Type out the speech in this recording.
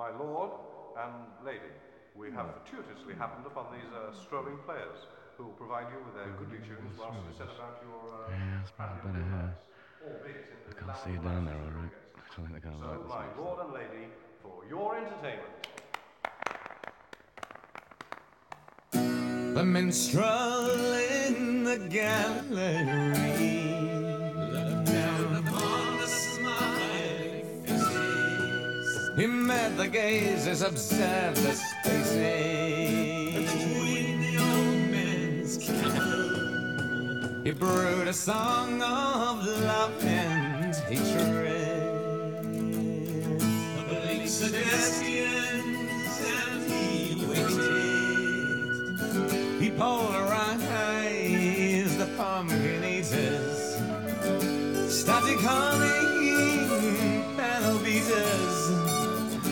my lord and lady, we have fortuitously happened upon these strolling players who will provide you with their goodly tunes whilst you set about your that's probably better. I can't see you down there, all right. I don't think they're going to like So, this my much. lord and lady, for your entertainment. The minstrel in the gallery looked down upon the smiling faces. He met the gazes, observed the spaces between the old men's candle. He brewed a song of love and hatred, oblique suggestions, and he waited. He polarized the pumpkin eaters, started coming